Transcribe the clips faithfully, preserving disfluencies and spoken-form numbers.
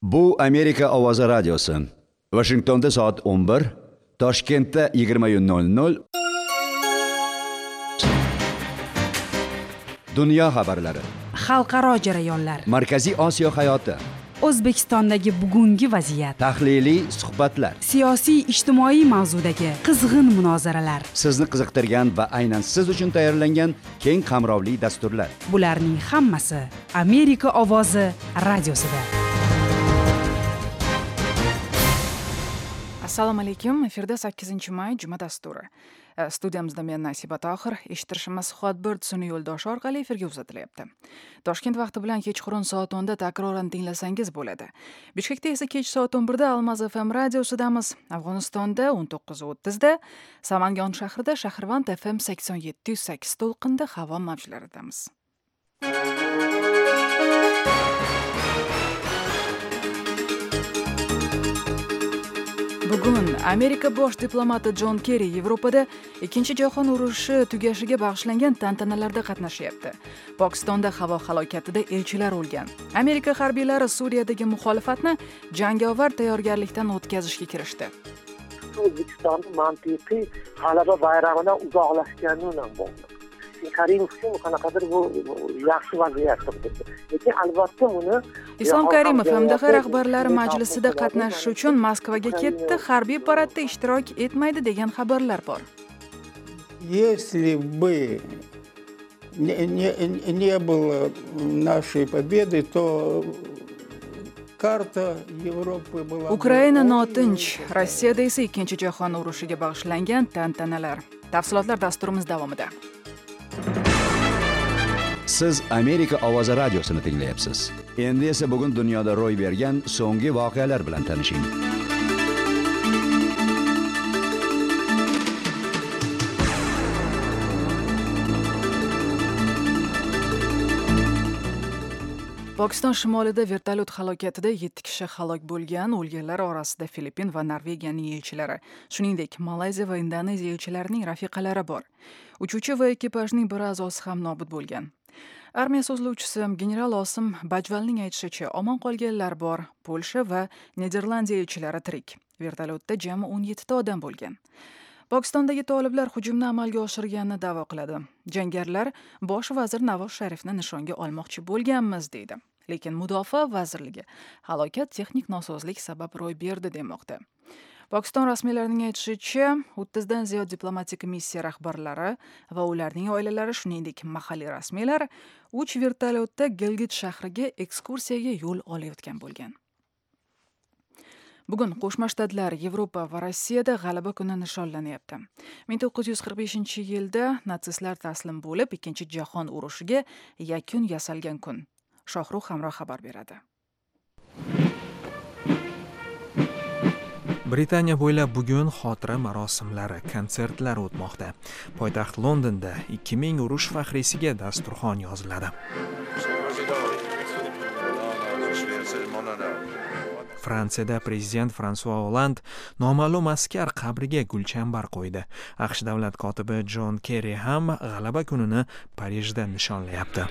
Bu Amerika ovozi radiosi. Washingtonda soat o'n bir, Toshkentda yigirma nol nol. Dunyo xabarlari. Xalqaro jarayonlar. Markaziy Osiyo hayoti. O'zbekistondagi bugungi vaziyat. Tahliliy suhbatlar. Siyosiy ijtimoiy mavzudagi qizg'in munozaralar. Sizni qiziqtirgan va aynan siz uchun tayyorlangan keng qamrovli dasturlar. Bularning hammasi Amerika ovozi radiosida. Assalomu alaykum. Efirda sakkizinchi may juma dasturi. Studiyamizda men Nasiba Tohir, eshittirishimiz Hotbird sun'iy yo'ldoshi orqali efirga uzatilyapti. Toshkent vaqti bilan kechqurun soat o'nda takroran tinglasangiz bo'ladi. Bishkekda esa kech soat o'n birda Almaz F M radiosidamiz. Afg'onistonda o'n to'qqiz o'ttiz da, Samangon shahrida Shahrivand F M sakson yetti sakkiz to'lqinda havo mavjlaridamiz. Bugun Amerika bosh diplomati Jon Kerri Yevropada Ikkinchi jahon urushi tugashiga bag'ishlangan tantanalarda qatnashyapti. Pokistonda havo halokatida elchilar o'lgan. Amerika harbiylari Suriyadagi muxolifatni jangovar tayyorgarlikdan o'tkazishga kirishdi. O'zbekistonning mantiqiy g'alaba bayrog'idan uzoqlashgani bilan bog'liq. Karimov uchun qanaqadir bu yaxshi vaziyat turibdi. Lekin albatta buni Islom Karimov M D H rahbarlari majlisida qatnashish uchun Moskvaga ketdi, harbiy paradda ishtirok etmaydi degan xabarlar bor. Если бы не, не, не было нашей победы, то karta Yevropa была. Ukraina notinch, Rossiyada esa Ikkinchi jahon urushiga bag'ishlangan tantanalar. Tafsilotlar dasturimiz davomida. Siz Amerika ovozi radiosini tinglayapsiz. Endi esa bugun dunyoda ro'y bergan so'nggi voqealar bilan tanishing. Pokiston shimolida vertolyot halokatida yetti kishi halok bo'lgan. O'lganlar orasida Filippin va Norvegiyaning elchilari, shuningdek Malayziya va Indoneziya elchilarining rafiqalari bor. Uchuvchi va ekipajning bir a'zosi ham nobud bo'lgan. Armiya so'zlovchisi general Osim Bajvalning aytishicha, omon qolganlar bor. Polsha va Niderlandiya elchilari tirik. Vertolyotda jami o'n yetti ta odam bo'lgan. Pokistondagi toliblar hujumni amalga oshirganini da'vo qiladi. Jangarilar bosh vazir Navoz Sharifni nishonga olmoqchi bo'lganmiz deydi. Lekin mudofaa vazirligi halokat texnik nosozlik sabab ro'y berdi demoqda. Pokiston rasmiylarining aytishicha, o'ttiz dan ziyod diplomatik missiya rahbarlari va ularning oilalari, shuningdek mahalliy rasmiylar uch vertolyotda Gilgit shahriga ekskursiyaga yo'l olayotgan bo'lgan. Bugun Qo'shma Shtatlar, Yevropa va Rossiyada G'alaba kuni nishonlanyapti. ming to'qqiz yuz qirq beshinchi yilda natsistlar taslim bo'lib, Ikkinchi jahon urushiga yakun yasalgan kun. Shohruh Hamroh xabar beradi. Britaniya bo'ylab bugun xotira marosimlari, konsertlar o'tmoqda. Poytaxt Londonda ikki ming urush faxriysiga dasturxon yoziladi. Fransiyada prezident François Hollande noma'lum askar qabriga gulchambar qo'ydi. AQSh davlat kotibi Jon Kerri ham G'alaba kunini Parijda nishonlayapti.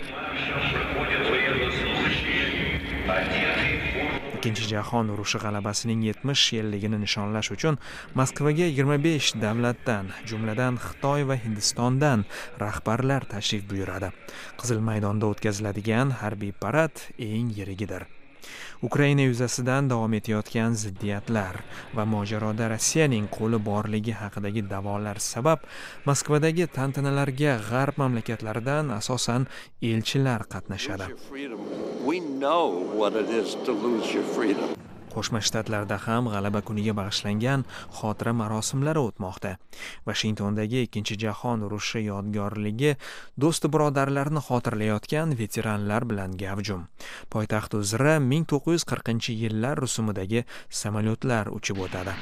Ikkinchi jahon urushi g'alabasining yetmish yilligini nishonlash uchun Moskvaga yigirma besh davlatdan, jumladan Xitoy va Hindistondan rahbarlar tashrif buyuradi. Qizil maydonda o'tkaziladigan harbiy parad eng yirigidir. Ukraina yuzasidan davom etayotgan ziddiyatlar va mojaroda Rossiyaning qo'li borligi haqidagi da'volar sabab Moskvadagi tantanalarga g'arb mamlakatlaridan asosan elchilar qatnashadi. Qo'shma Shtatlarda ham G'alaba kuniga bag'ishlangan xotira marosimlari o'tmoqda. Washingtondagi Ikkinchi jahon urushi yodgorligi do'st birodarlarni xotirlayotgan veteranlar bilan gavjum. Poytaxt uzra ming to'qqiz yuz qirqinchi yillar rusumidagi samolyotlar uchib o'tadi.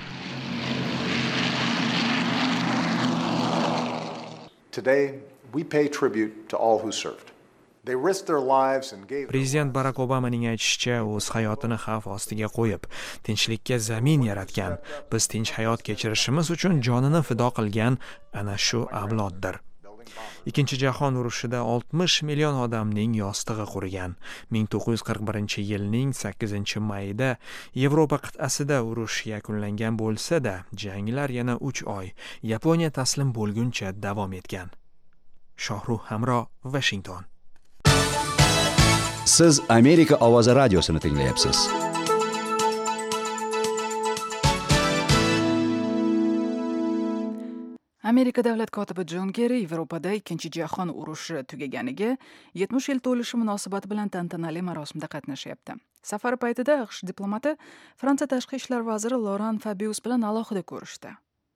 Today we pay tribute to all who served. Prezident Barack Obamaning aytishicha, o'z hayotini xavf ostiga qo'yib, tinchlikka zamin yaratgan, biz tinch hayot kechirishimiz uchun jonini fido qilgan ana shu avloddir. Ikkinchi jahon urushida oltmish million odamning yostig'i qurigan. ming to'qqiz yuz qirq birinchi yilning sakkizinchi mayida Yevropa qit'asida urush yakunlangan bo'lsa-da, janglar yana uch oy Yaponiya taslim bo'lguncha davom etgan. Shohruh Hamro, Washington. Siz Amerika ovozi radiosini tinglayapsiz. Amerika davlat kotibi Jon Kerri Yevropada ikkinchi jahon urushi tugaganiga yetmish yil to'lishi munosabati bilan tantanali marosimda qatnashyapti. Safari paytida AQSh diplomati Fransiya tashqi ishlar vaziri Laurent Fabius bilan alohida ko'rishdi.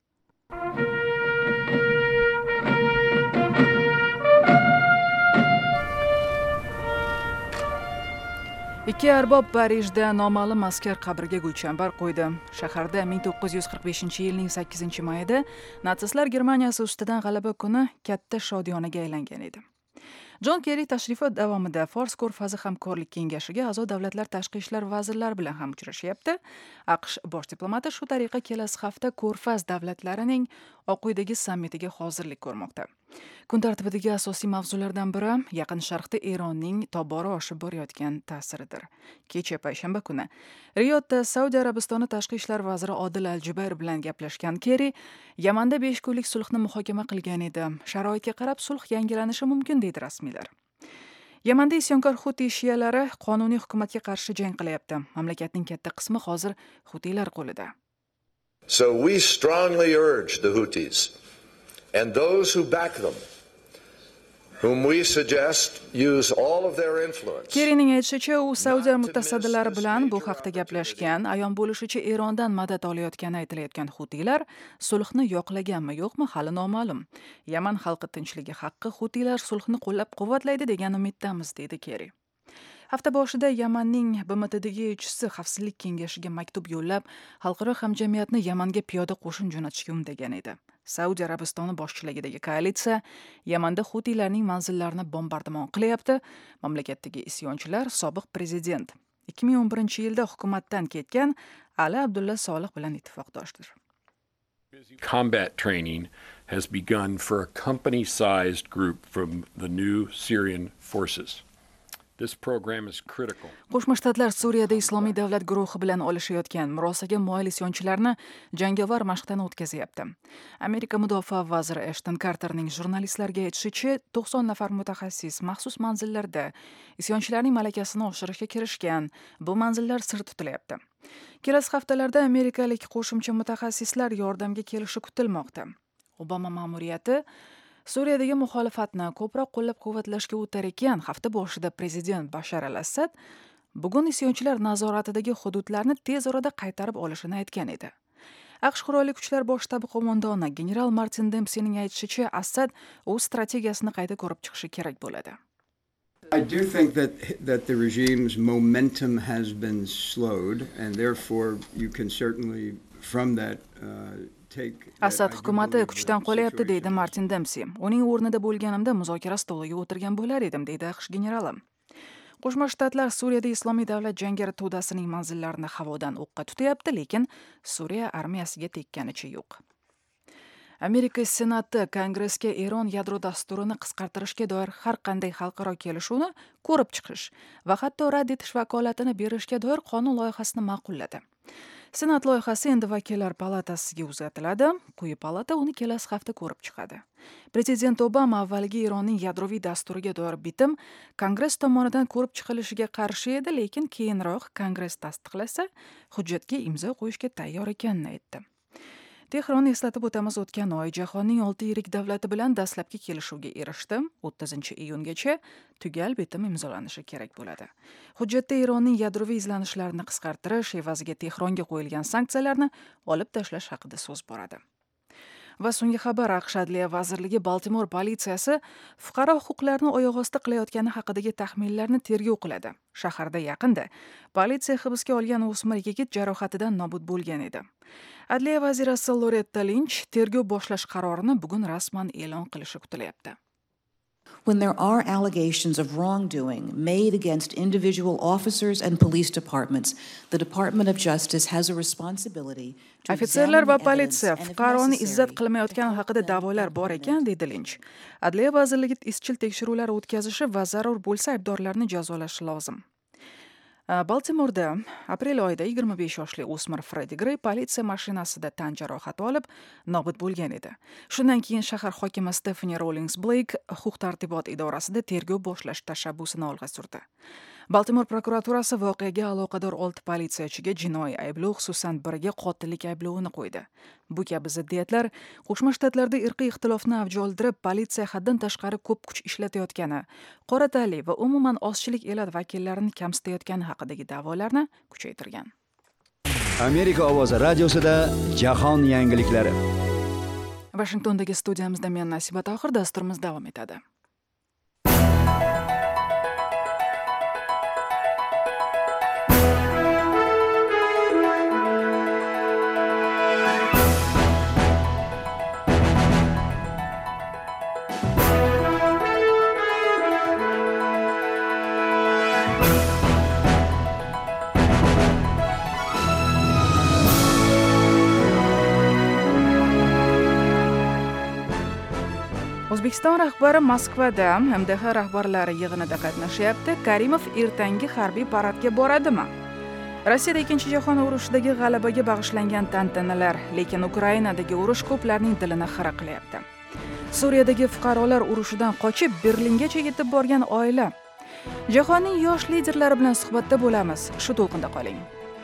Ikki arbob Parijda noma'lum askar qabriga gulchambar qo'ydi. Shaharda ming to'qqiz yuz qirq beshinchi yilning sakkizinchi mayida natsistlar Germaniyasi ustidan g'alaba kuni katta shodiyonaga aylangan edi. Jon Kerri tashrifi davomida Fors ko'rfazi hamkorlik kengashiga a'zo davlatlar tashqi ishlar vazirlari bilan ham uchrashyapti. AQSh bosh diplomati shu tariqa kelasi hafta ko'rfaz davlatlarining Oq uydagi sammitiga hozirlik ko'rmoqda. Kun tartibidagi asosiy mavzulardan biri Yaqin Sharqda Eronning tobora oshib borayotgan ta'siridir. Kecha payshanba kuni Riyodda Saudiya Arabistoni tashqi ishlar vaziri Odil Al-Jubayr bilan gaplashgan Kerri Yamanda besh kunlik sulhni muhokama qilgan edi. Sharoitga qarab sulh yangilanishi mumkin deydi rasmiylar. Yamanda isyonkor Huti shiyalari qonuniy hukumatga qarshi jang qilyapti. Mamlakatning katta qismi hozir Hutilar qo'lida. So we strongly urge the Houthis and those who back them, whom we suggest use all of their influence. Kerrining aytishicha, u Saudiya mutasaddilari bilan bu haqda gaplashgan, ayon bo'lishicha Erondan madad olayotgani aytilayotgan Hutilar sulhni yoqlaganmi yo'qmi hali noma'lum. Yaman xalqi tinchligi haqqi Hutilar sulhni qo'llab-quvvatlaydi degan umiddamiz, dedi Kerri. Hafta boshida Yamanning B M Tdagi elchisi Xavfsizlik kengashiga maktub yo'llab, xalqaro hamjamiyatni Yamanga piyoda qo'shin jo'natishga undagan edi. Saudiya Arabistoni boshchiligidagi koalitsiya Yamanda Hutilarning manzillarini bombardimon qilyapti. Mamlakatdagi isyonchilar sobiq prezident ikki ming o'n birinchi yilda hukumatdan ketgan Ali Abdulla Solih bilan ittifoqdoshdir. Combat training has begun for a company-sized group from the new Syrian forces. This program is critical. Qo'shma Shtatlar Suriyada Islomiy davlat guruhi bilan olishayotgan murosaga moyil isyonchilarni jangovar mashqdan o'tkazyapti. Amerika mudofaa vaziri Ashton Carterning jurnalistlarga aytishicha, to'qson nafar mutaxassis maxsus manzillarda isyonchilarning malakasini oshirishga kirishgan. Bu manzillar sir tutilyapti. Kelasi haftalarda amerikalik qo'shimcha mutaxassislar yordamga kelishi kutilmoqda. Obama ma'muriyati Suriyadagi muxolifatni ko'proq qo'llab-quvvatlashga o'tar ekan. Hafta boshida prezident Bashar al-Assad bugun isyonchilar nazoratidagi hududlarni tez orada qaytarib olishini aytgan edi. AQSh qurolli kuchlar bosh shtabi qo'mondoni general Martin Dempseyning aytishicha, Assad o'z strategiyasini qayta ko'rib chiqishi kerak bo'ladi. I do think that that the regime's momentum has been slowed, and therefore you can certainly from that uh, Assad hukumati kuchdan qolyapti, deydi Martin Dempsey. Uning o'rnida bo'lganimda muzokara stoliga o'tirgan bo'lar edim, deydi AQSh generali. Qo'shma Shtatlar Suriyada Islomiy davlat jangari to'dasining manzillarini havodan o'qqa tutyapti, lekin Suriya armiyasiga tekganicha yo'q. Amerika Senati Kongressga Eron yadro dasturini qisqartirishga doir har qanday xalqaro kelishuvni ko'rib chiqish va hatto rad etish vakolatini berishga doir qonun loyihasini ma'qulladi. Senat loyihasi endi vakillar palatasiga uzatiladi. Quyi palata uni kelasi hafta ko'rib chiqadi. Prezident Obama avvalgi Eronning yadroviy dasturiga doir bitim Kongress tomonidan ko'rib chiqilishiga qarshi edi, lekin keyinroq Kongress tasdiqlasa, hujjatga imzo qo'yishga tayyor ekanini aytdi. Tehron, eslatib o'tamiz, o'tgan oy jahonning olti yirik davlati bilan dastlabki kelishuvga erishdi. o'ttizinchi iyungacha tugal bitim imzolanishi kerak bo'ladi. Hujjatda Eronning yadroviy izlanishlarini qisqartirish evaziga Tehronga qo'yilgan sanksiyalarni olib tashlash haqida so'z boradi. Va so'nggi xabar, AQSh Adliya vazirligi Baltimor politsiyasi fuqaro huquqlarini oyoq osti qilayotgani haqidagi taxminlarni tergov qiladi. Shaharda yaqinda politsiya hibsga olgan o'smir yigit jarohatidan nobud bo'lgan edi. Adliya vazirasi Loretta Lynch tergov boshlash qarorini bugun rasman e'lon qilishi kutilyapti. when there are allegations of wrongdoing made against individual officers and police departments, the Department of Justice has a responsibility to Ofitserlar va examine evidence politsiya and if fuqaroni necessary, izzat qilmayotgani haqida da'volar bor ekan, deydi Linch. Adliya vazirligi izchil tekshiruvlar o'tkazishi va zarur bo'lsa aybdorlarni jazolashi lozim. Baltimorda aprel oyida yigirma besh yoshli o'smir Freddie Gray politsiya mashinasida tan jarohati olib nobud bo'lgan edi. Shundan keyin shahar hokimi Stephanie Rawlings Blake huquq-tartibot idorasida tergov boshlash tashabbusini olg'a surdi. Baltimor prokuraturasi voqeaga aloqador olti politsiyachiga jinoiy ayblov, xususan biriga qotillik ayblovini qo'ydi. Bu kabi ziddiyatlar Qo'shma Shtatlarda irqiy ixtilofni avj oldirib, politsiya haddan tashqari ko'p kuch ishlatayotgani, qora tanli va umuman ozchilik elat vakillarini kamsitayotgani haqidagi da'volarni kuchaytirgan. Amerika ovozi radiosida jahon yangiliklari. Washingtondagi studiyamizda men Nasiba Tohir, dasturimiz davom etadi. O'zbekiston rahbari Moskvada M D H rahbarlari yig'inida qatnashyapti. Karimov ertangi harbiy paradga boradimi? Rossiyada ikkinchi jahon urushidagi g'alabaga bag'ishlangan tantanalar, lekin Ukrainadagi urush ko'plarning dilini xira qilyapti. Suriyadagi fuqarolar urushidan qochib Berlingacha yetib borgan oila. Jahonning yosh liderlari bilan suhbatda bo'lamiz. Shu to'lqinda qoling.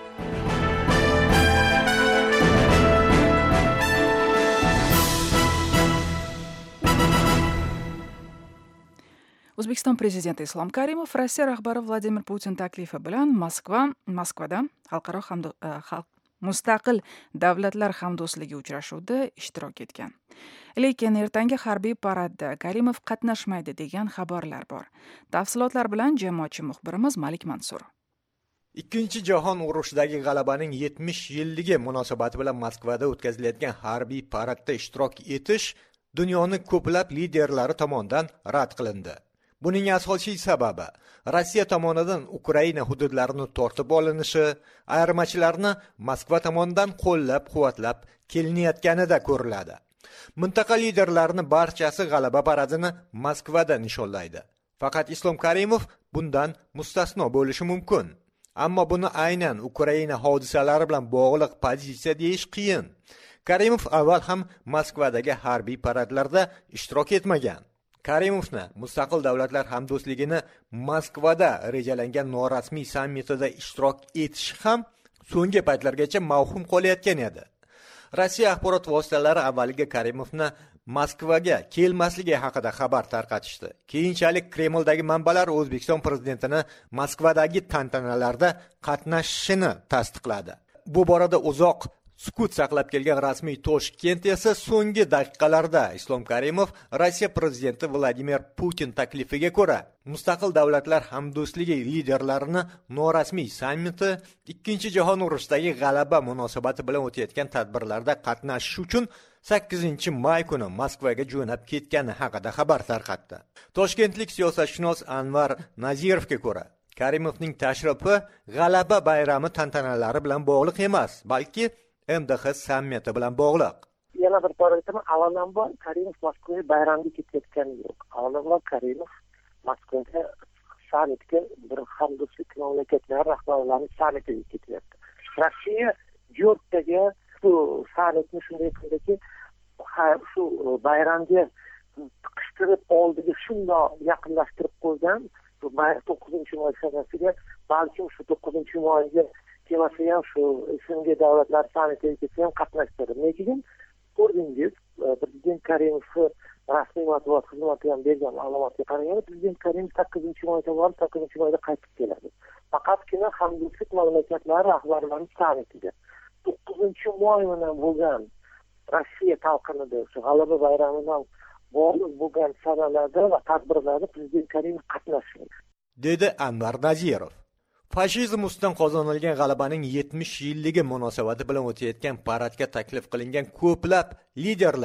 O'zbekiston prezidenti Islom Karimov Rossiya rahbari Vladimir Putin taklifi bilan Moskva, Moskvada xalqaro hamdo, xalq mustaqil davlatlar hamdo'stligi uchrashuvida ishtirok etgan. Lekin ertangi harbiy paradda Karimov qatnashmaydi degan xabarlar bor. Tafsilotlar bilan jamoatchi muxbirimiz Malik Mansur. Ikkinchi jahon urushidagi g'alabaning yetmish yilligi munosabati bilan Moskvada o'tkazilayotgan harbiy paradda ishtirok etish dunyoni ko'plab liderlari tomonidan rad qilindi. Buning asosiy sababi Rossiya tomonidan Ukraina hududlarini tortib olinishi, ayirmachilarni Moskva tomonidan qo'llab-quvvatlab kelinayotganida ko'riladi. Mintaqa liderlarining barchasi g'alaba paradini Moskvada nishonlaydi. Faqat Islom Karimov bundan mustasno bo'lishi mumkin. Ammo buni aynan Ukraina hodisalari bilan bog'liq pozitsiya deyish qiyin. Karimov avval ham Moskvadagi harbiy paradlarda ishtirok etmagan. Karimovni Mustaqil davlatlar hamdo'stligini Moskvada rejalangan norasmiy sammitida ishtirok etish ham so'nggi paytlargacha mavhum qolayotgan edi. Rossiya axborot vositalari avvaliga Karimovni Moskvaga kelmasligi haqida xabar tarqatishdi. Keyinchalik Kremldagi manbalar O'zbekiston prezidentini Moskvadagi tantanalarda qatnashishini tasdiqladi. Bu borada uzoq sukut saqlab kelgan rasmiy Toshkent esa so'nggi daqiqalarda Islom Karimov Rossiya prezidenti Vladimir Putin taklifiga ko'ra Mustaqil davlatlar hamdo'stligi liderlarini norasmiy sammiti ikkinchi jahon urushidagi g'alaba munosabati bilan o'tayotgan tadbirlarda qatnashish uchun sakkizinchi may kuni Moskvaga jo'nab ketgani haqida xabar tarqatdi. Toshkentlik siyosatshunos Anvar Nazirovga ko'ra Karimovning tashrifi g'alaba bayrami tantanalari bilan bog'liq emas, balki M D H sammiti bilan bog'liq. Yana bir bor aytaman, avvalambor Karimov Moskvaga bayramga ketayotgani yo'q. Avvalambor Karimov Moskvaga sammitga bir hamdo'stlik mamlakatlari rahbarlarining sammitiga ketyapti. Rossiya Yorkdagi shu sammitni shunday qildiki, shu bayramga qishtirib oldiga shundoq yaqinlashtirib qo'ygan. to'qqizinchi may sanasiga, balkim shu to'qqizinchi mayga kelmasa ham shu Shunga davlatlar sammitiga ketsa ham qatnashadi. Lekin ko'rdingiz, prezident Karimov rasmiy matbuot xizmati ham bergan ma'lumotga qaraganda, prezident Karimov sakkizinchi mayda borib, sakkizinchi mayda qaytib keladi. Faqatgina hamdo'stlik mamlakatlari rahbarlarining sammitiga to'qqizinchi may bilan bo'lgan Rossiya talqinida shu g'alaba bayramidan bog'liq bo'lgan sanalarda va tadbirlarda prezident Karimov qatnashgan, dedi Anvar Nazirov. Fashizm ustidan qozonilgan g'alabaning yetmish yilligi munosabati bilan o'tayotgan paradga taklif qilingan ko'plab liderlar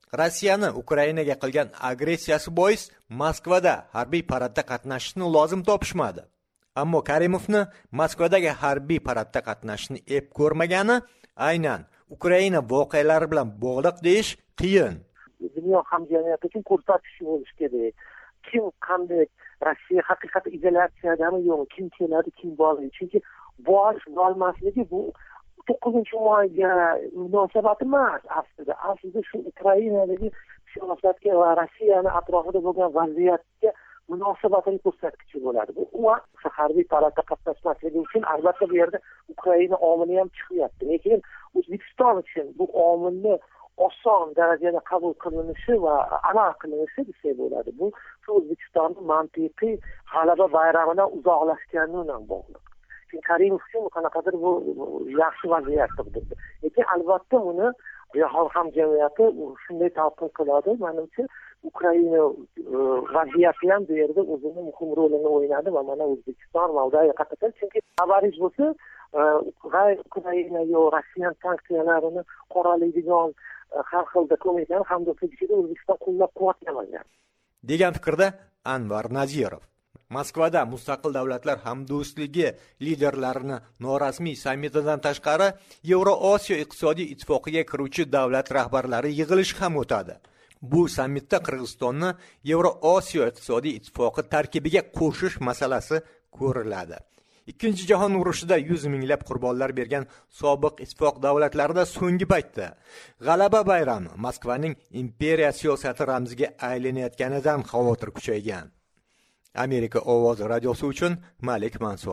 Rossiyani Ukrainaga qilgan agressiyasi bois Moskvada harbiy paradda qatnashishni lozim topishmadi. Ammo Karimovni Moskvadagi harbiy paradda qatnashishni ep ko'rmagani aynan Ukraina voqealari bilan bog'liq deyish qiyin. Dunyo hamjamiyati uchun ko'rsatish bo'lishi kerak. Kim qanday Rossiya haqiqatda izolyatsiyadami yo'qmi, kim keladi, kim boradi. Chunki borish bo'lmasligi bu to'qqizinchi mayga munosabati emas aslida. Aslida shu Ukrainadagi siyosatga va Rossiyani atrofida bo'lgan vaziyatga munosabatini ko'rsatkichi bo'ladi. Bu harbiy paradda qatnashmasligi uchun albatta bu yerda Ukraina omili ham chiqyapti. Lekin O'zbekiston uchun bu omilni oson darajada qabul qilinishi va amal qilinishi desak bo'ladi. Bu O'zbekistonning mantiqiy g'alaba bayramidan uzoqlashgani bilan bog'liq. Chunki Karimov uchun qanaqadir bu yaxshi vaziyatdir. Lekin albatta uni jahon hamjamiyati shunday talqin qiladi. Menimcha Ukraina vaziyati ham bu yerda o'zining muhim rolini o'ynadi va mana O'zbekiston Moldova qator. Chunki xabaringiz bo'lsa, Ukraina yo Rossiya sanksiyalarini qoralaydigan har xil dokumentlar hamdo'stlik ichida O'zbekiston qo'llab-quvvatlagan degan fikrda Anvar Nazirov. Moskvada mustaqil davlatlar hamdo'stligi liderlarini norasmiy sammitidan tashqari Yevroosiyo iqtisodiy ittifoqiga kiruvchi davlat rahbarlari yig'ilishi ham o'tadi. Bu sammitda Qirg'izistonni Yevroosiyo iqtisodiy ittifoqi tarkibiga qo'shish masalasi ko'riladi. Ikkinchi jahon urushida yuz minglab qurbonlar bergan sobiq ittifoq davlatlarida so'nggi paytda G'alaba bayrami Moskvaning imperiya siyosati ramziga aylanayotganidan xavotir kuchaygan. Amerika ovozi radiosi uchun Malik Mansur.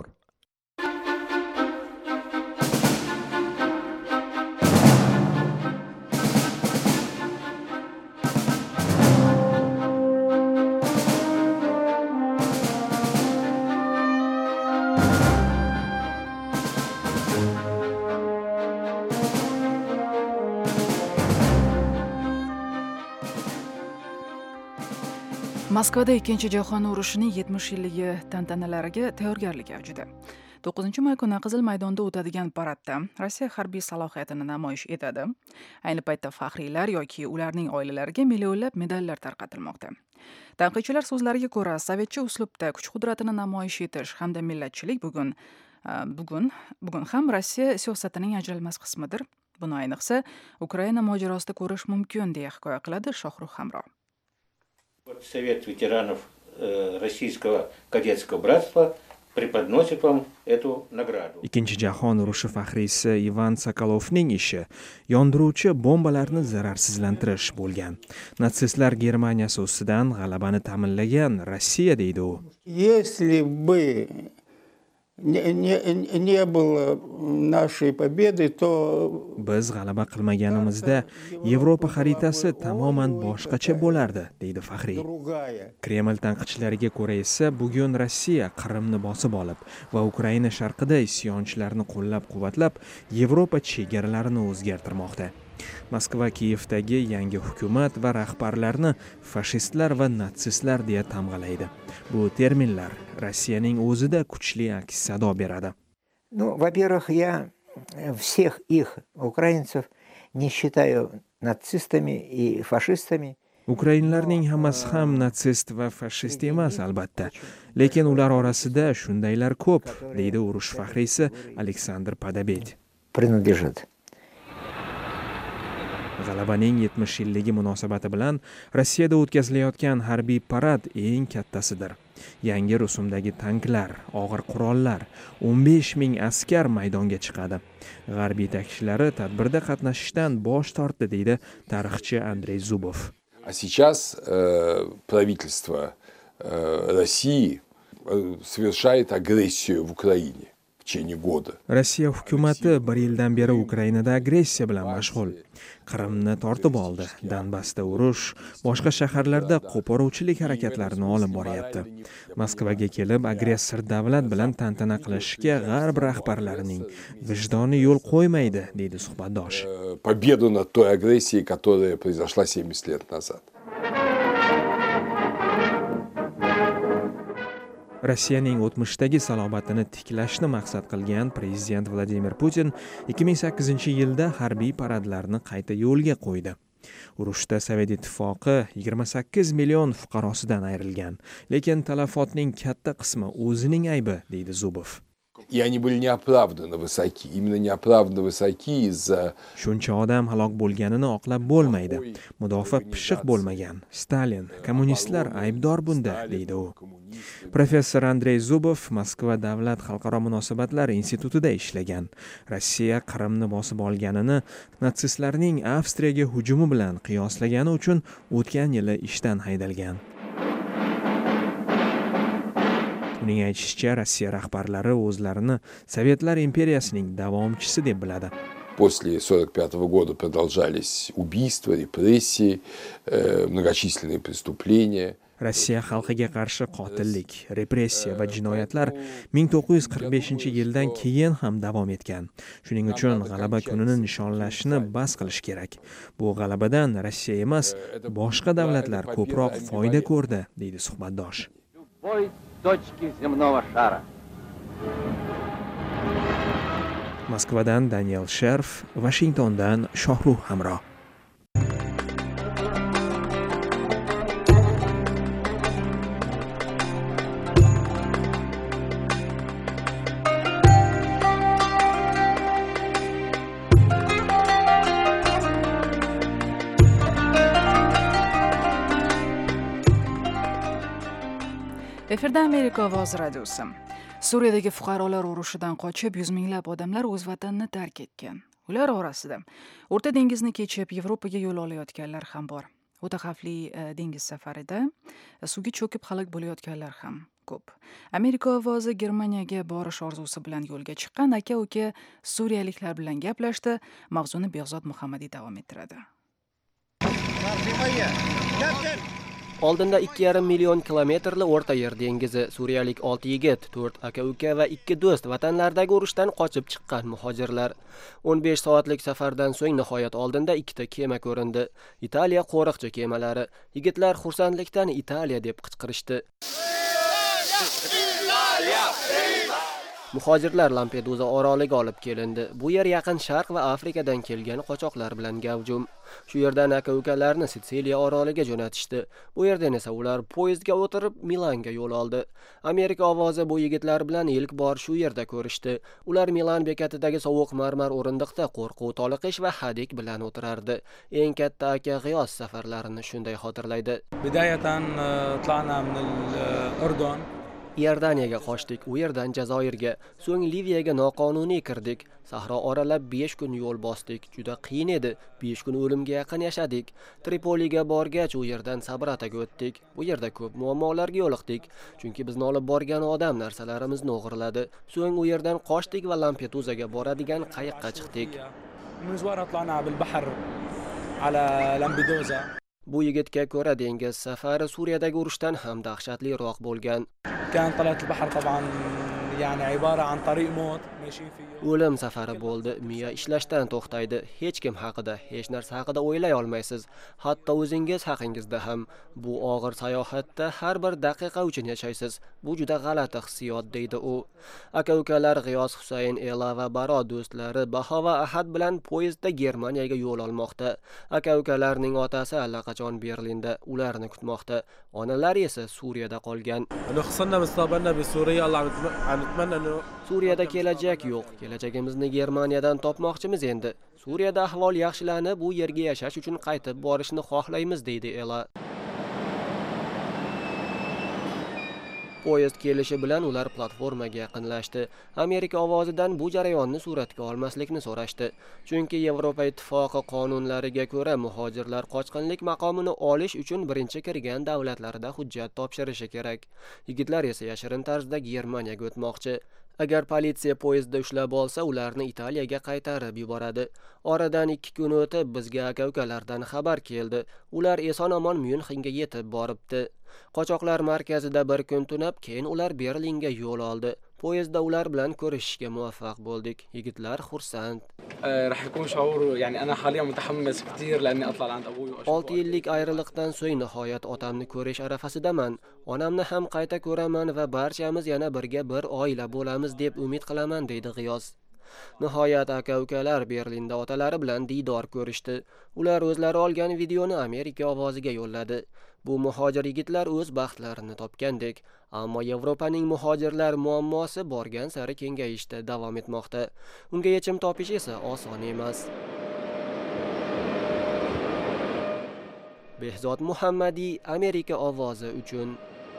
Moskvada ikkinchi jahon urushining yetmish yilligi tantanalariga tayyorgarlik avjida. to'qqizinchi may kuni Qizil maydonda o'tadigan paradda Rossiya harbiy salohiyatini namoyish etadi. Ayni paytda faxriylar yoki ularning oilalariga millionlab medallar tarqatilmoqda. Tanqidchilar so'zlariga ko'ra, sovetcha uslubda kuch-qudratini namoyish etish hamda millatchilik bugun bugun bugun ham Rossiya siyosatining ajralmas qismidir. Buni ayniqsa Ukraina mojarosida ko'rish mumkin, deya hikoya qiladi Shohruh Hamro. Совет ветеранов э, Российского кадетского братства преподносит вам эту награду. Ikkinchi jahon urushi faxriysi Ivan Sokolovning ishi yondiruvchi bombalarni zararsizlantirish bo'lgan. Natsistlar Germaniyasi ustidan g'alabani ta'minlagan Rossiya deydi u. Если бы не, не, не было нашей победы, то biz g'alaba qilmaganimizda Yevropa xaritasi tamoman boshqacha bo'lardi, deydi faxriy. Kreml tanqidchilariga ko'ra esa bugun Rossiya Qrimni bosib olib va Ukraina sharqida isyonchilarni qo'llab-quvvatlab Yevropa chegaralarini o'zgartirmoqda. Moskva Kiyevdagi yangi hukumat va rahbarlarni fashistlar va natsistlar deya tamg'alaydi. Bu terminlar Rossiyaning o'zida kuchli aks sado beradi. Ну, во-первых, я всех их украинцев не считаю нацистами и фашистами. Ukrainlarning hammasi ham natsist va fashist emas albatta, lekin ular orasida shundaylar ko'p, deydi urush faxriysi Aleksandr Padabet. Принадлежит. G'alabaning yetmish yilligi munosabati bilan Rossiyada o'tkazilayotgan harbiy parad eng kattasidir. Yangi rusumdagi tanklar, og'ir qurollar, o'n besh ming askar maydonga chiqadi. G'arb yetakchilari tadbirda qatnashishdan bosh tortdi, deydi tarixchi Andrey Zubov. А сейчас э, правительство э, России совершает агрессию в Украине. Rossiya hukumati bir yildan beri Ukrainada agressiya bilan mashg'ul. Qrimni tortib oldi, Donbassda urush, boshqa shaharlarda qo'poruvchilik harakatlarini olib boryapti. Moskvaga kelib agressor davlat bilan tantana qilishga g'arb rahbarlarining vijdoni yo'l qo'ymaydi, deydi suhbatdosh. Победу над той агрессией, которая произошла семьдесят лет назад. Rossiyaning o'tmishdagi salobatini tiklashni maqsad qilgan prezident Vladimir Putin ikki ming sakkizinchi yilda harbiy paradlarni qayta yo'lga qo'ydi. Urushda Sovet ittifoqi yigirma sakkiz million fuqarosidan ayrilgan, lekin talafotning katta qismi o'zining aybi, deydi Zubov. И они были неоправданно высоки. Именно неоправданно высоки из-за... Shuncha odam halok bo'lganini oqlab bo'lmaydi. Mudofaa pishiq bo'lmagan. Stalin, kommunistlar aybdor bunda, deydi u. Professor Andrey Zubov Moskva davlat xalqaro munosabatlar institutida ishlagan. Rossiya Qrimni bosib olganini natsistlarning Avstriyaga hujumi bilan qiyoslagani uchun o'tgan yili ishdan haydalgan. Uning aytishicha, Rossiya rahbarlari o'zlarini Sovetlar imperiyasining davomchisi deb biladi. После сорок пятого года продолжались убийства, репрессии, э, многочисленные преступления. Rossiya xalqiga qarshi qotillik, repressiya va jinoyatlar ming to'qqiz yuz qirq beshinchi yildan keyin ham davom etgan. Shuning uchun g'alaba kunini nishonlashni bas qilish kerak. Bu g'alabadan Rossiya emas, boshqa davlatlar ko'proq foyda ko'rdi, deydi suhbatdosh. Moskvadan Daniel Sherf, Washingtondan Shohruh Hamro. Efirda Amerika ovozi radiosi. Suriyadagi fuqarolar urushidan qochib yuz minglab odamlar o'z vatanini tark etgan. Ular orasida O'rta dengizni kechib Yevropaga yo'l olayotganlar ham bor. O'ta xavfli dengiz safarida suvga cho'kib halok bo'layotganlar ham ko'p. Amerika ovozi Germaniyaga borish orzusi bilan yo'lga chiqqan aka-uka suriyaliklar bilan gaplashdi. Mavzuni Behzod Muhammadiy davom ettiradi. Oldinda ikki yarim million kilometrli O'rta Yer dengizi, suriyalik olti yigit, to'rt aka-uka va ikki do'st vatanlaridagi urushdan qochib chiqqan muhojirlar. o'n besh soatlik safardan so'ng nihoyat oldinda ikkita kema ko'rindi. Italiya qo'riqchi kemalari. Yigitlar xursandlikdan Italiya deb qichqirishdi. Muhojirlar Lampedusa oroliga olib kelindi. Bu yer yaqin Sharq va Afrikadan kelgan qochoqlar bilan gavjum. Shu yerdan aka-ukalarni Sitsiliya oroliga jo'natishdi. Bu yerdan esa ular poyezdga o'tirib Milanga yo'l oldi. Amerika ovozi bu yigitlar bilan ilk bor shu yerda ko'rishdi. Ular Milan bekatidagi sovuq marmar o'rindiqda qo'rquv, toliqish va hadik bilan o'tirardi. Eng katta aka G'iyos safarlarini shunday xotirlaydi. Bidayatan tlana min al-Urdun. Iordaniyaga qochdik, u yerdan Jazoirga, so'ng Liviyaga noqonuniy kirdik. Sahro oralab besh kun yo'l bosdik. Juda qiyin edi. besh kun o'limga yaqin yashadik. Tripoliga borgach, u yerdan Sabrataga o'tdik. Bu yerda ko'p muammolarga yo'liqdik, chunki bizni olib borgan odam narsalarimizni o'g'irladi. So'ng u yerdan qochdik va Lampedusaga boradigan qayiqqa chiqdik. Bu yigitga ko'ra dengiz safari Suriyadagi urushdan ham dahshatliroq bo'lgan. O'lim safari bo'ldi. Miya ishlashdan to'xtaydi. Hech kim haqida, hech narsa haqida o'ylay olmaysiz. Hatto o'zingiz haqingizda ham. Bu og'ir sayohatda har bir daqiqa uchun yashaysiz. Bu juda g'alati hissiyot, deydi u. Aka-ukalar G'iyos, Husayn, Ela va Baro do'stlari Baho va Ahad bilan poyezdda Germaniyaga yo'l olmoqda. Aka-ukalarning otasi allaqachon Berlinda ularni kutmoqda. Onalari esa Suriyada qolgan. Suriyada kelajak yo'q. Kelajagimizni Germaniyadan topmoqchimiz endi. Suriyada ahvol yaxshilanib, bu yerga yashash uchun qaytib borishni xohlaymiz, deydi Ela. Poyezd kelishi bilan ular platformaga yaqinlashdi. Amerika ovozidan bu jarayonni suratga olmaslikni so'rashdi. Chunki Yevropa ittifoqi qonunlariga ko'ra muhojirlar qochqinlik maqomini olish uchun birinchi kirgan davlatlarida hujjat topshirishi kerak. Yigitlar esa yashirin tarzda Germaniyaga o'tmoqchi. Agar politsiya poyezdda ushlab olsa, ularni Italiyaga qaytarib yuboradi. Oradan ikki kun o'tib bizga aka-ukalardan xabar keldi. Ular eson-omon Myunxenga yetib boribdi. Qochoqlar markazida bir kun tunab, keyin ular Berlinga yo'l oldi. Poyezdda ular bilan ko'rishishga muvaffaq bo'ldik. Yigitlar xursand. olti yillik ayriliqdan so'ng nihoyat otamni ko'rish arafasidaman. Onamni ham qayta ko'raman va barchamiz yana birga bir oila bo'lamiz deb umid qilaman, deydi G'iyos. Nihoyat aka-ukalar Berlinda otalari bilan diydor ko'rishdi. Ular o'zlari olgan videoni Amerika ovoziga yo'lladi. Bu muhojir yigitlar o'z baxtlarini topgandek, ammo Yevropaning muhojirlar muammosi borgan sari kengayishda davom etmoqda. Unga yechim topish esa oson emas. Behzod Muhammadiy, Amerika ovozi uchun.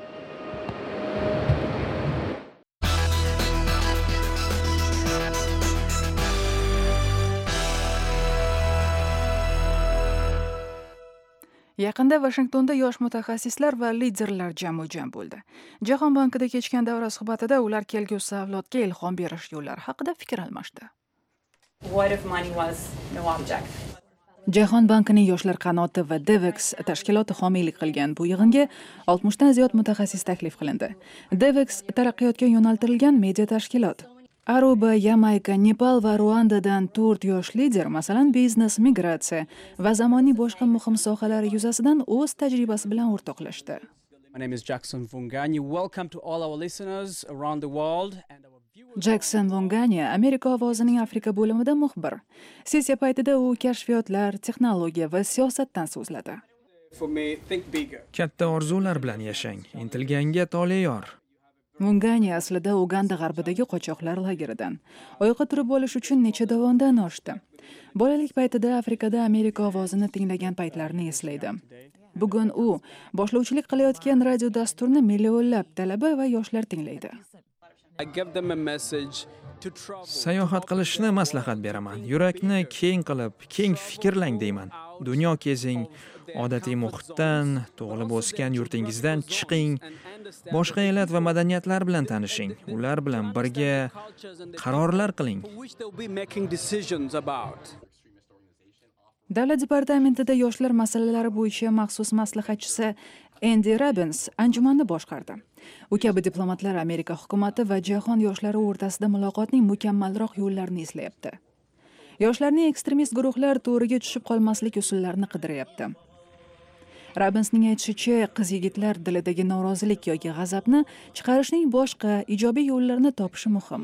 Yaqinda Washingtonda yosh mutaxassislar va liderlar jamu-jam bo'ldi. Jahon bankida kechgan davra suhbatida ular kelgusi avlodga ilhom berish yo'llari haqida fikr almashdi. What if money was no object? Jahon bankining yoshlar qanoti va Devex tashkiloti homiylik qilgan bu yig'inga oltmishdan ziyod mutaxassis taklif qilindi. Devex taraqqiyotga yo'naltirilgan media tashkilot. Aruba, Yamayka, Nepal va Ruandadan to'rt yosh lider, masalan, biznes, migratsiya va zamonning boshqa muhim sohalari yuzasidan o'z tajribasi bilan o'rtoqlashdi. My name is Jackson Vungani. Welcome to all our listeners around the world. Jackson Vungani Amerika ovozining Afrika bo'limida muxbir. Sessiya paytida u kashfiyotlar, texnologiya va siyosatdan so'zladi. For me, think bigger. Katta orzular bilan yashang, intilganga tole yor. Vungani aslida Uganda g'arbidagi qochoqlar lageridan. Oyoqqa turib olish uchun necha dovondan oshdi. Bolalik paytida Afrikada Amerika ovozini tinglagan paytlarini eslaydi. Bugun u boshlovchilik qilayotgan radio dasturni millionlab talaba va yoshlar tinglaydi. I give them a message to travel. Sayohat qilishni maslahat beraman. Yurakni keng qilib, keng fikrlang deyman. Dunyo kezing, odatiy muhitdan, tug'ilib o'sgan yurtingizdan chiqing. Boshqa elat va madaniyatlar bilan tanishing. Ular bilan birga qarorlar qiling. Davlat departamentida yoshlar masalalari bo'yicha maxsus maslahatchisi Andy Robbins anjumanni boshqardi. U kabi diplomatlar Amerika hukumati va jahon yoshlari o'rtasida muloqotning mukammalroq yo'llarini izlayapti. Yoshlarning ekstremist guruhlar to'riga tushib qolmaslik usullarini qidiryapti. Robbinsning aytishicha, qiz-yigitlar dilidagi norozilik yoki g'azabni chiqarishning boshqa ijobiy yo'llarini topishi muhim.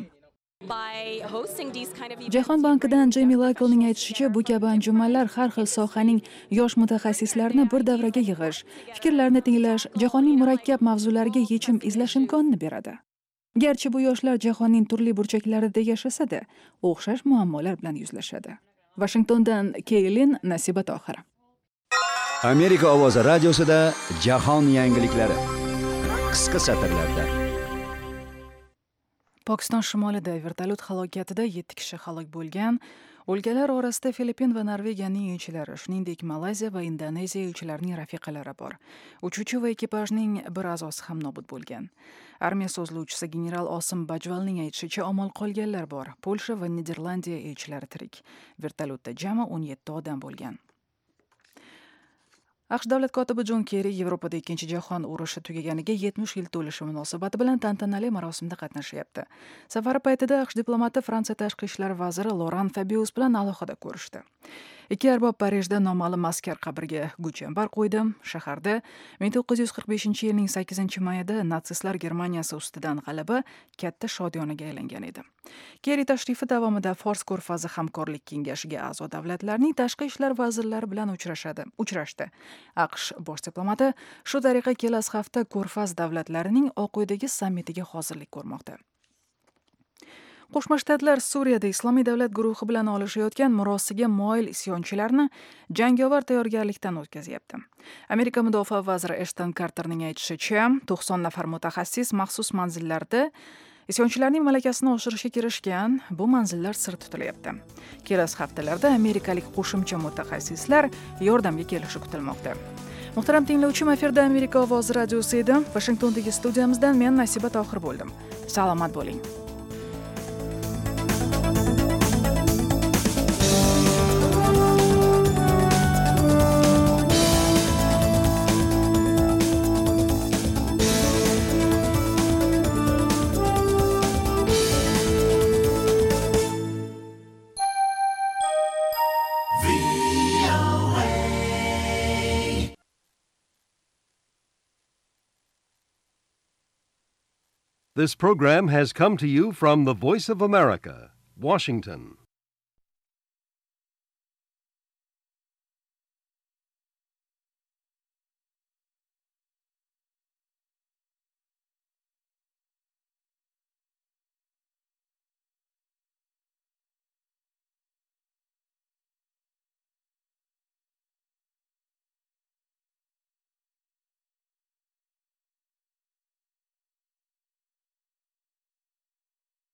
Jahon bankidan Jamie Lakelning aytishicha, bu kabi anjumanlar har xil sohaning yosh mutaxassislarini bir davraga yig'ish, fikrlarni tinglash, jahonning murakkab mavzulariga yechim izlash imkonini beradi. Garchi bu yoshlar jahonning turli burchaklarida yashasa-da, o'xshash muammolar bilan yuzlashadi. Washingtondan Keylin Nasiba Tohir. Amerika ovozi radiosida jahon yangiliklari. Qisqa satrlarda. Pokiston shimolida vertolyot halokatida yetti kishi halok bo'lgan. O'lganlar orasida Filippin va Norvegiyaning elchilari, shuningdek Malayziya va Indoneziya elchilarining rafiqalari bor. Uchuvchi va ekipajning bir a'zosi ham nobud bo'lgan. Armiya so'zlovchisi general Osim Bajvalning aytishicha, omon qolganlar bor. Polsha va Niderlandiya elchilari tirik. Vertolyotda jami o'n yetti odam bo'lgan. AQSh davlat kotibi Jon Kerri Yevropada ikkinchi jahon urushi tugaganiga yetmish yil to'lishi munosabati bilan tantanali marosimda qatnashyapti. Safari paytida AQSh diplomati Fransiya tashqi ishlar vaziri Laurent Fabius bilan alohida ko'rishdi. Ikki arbob Parijda noma'lum askar qabriga gulchambar qo'ydi. Shaharda ming to'qqiz yuz qirq beshinchi yilning sakkizinchi mayida natsistlar Germaniyasi ustidan g'alaba katta shodiyonaga aylangan edi. Kerri tashrifi davomida Fors ko'rfazi hamkorlik kengashiga a'zo davlatlarning tashqi ishlar vazirlari bilan uchrashadi. Uchrashdi. AQSh bosh diplomati shu tariqa kelasi hafta ko'rfaz davlatlarining Oq uydagi sammitiga hozirlik ko'rmoqda. Qo'shma Shtatlar Suriyada Islomiy davlat guruhi bilan olishayotgan murosiga moyil isyonchilarni jangovar tayyorgarlikdan o'tkazyapti. Amerika mudofaa vaziri Ashton Carterning aytishicha, to'qson nafar mutaxassis maxsus manzillarda isyonchilarning malakasini oshirishga kirishgan. Bu manzillar sir tutilyapti. Kelasi haftalarda amerikalik qo'shimcha mutaxassislar yordamga kelishi kutilmoqda. Muhtaram tinglovchi, efirda Amerika ovozi radiosi edi. Washingtondagi studiyamizdan men Nasiba Tohir bo'ldim. Salomat bo'ling. This program has come to you from the Voice of America, Washington.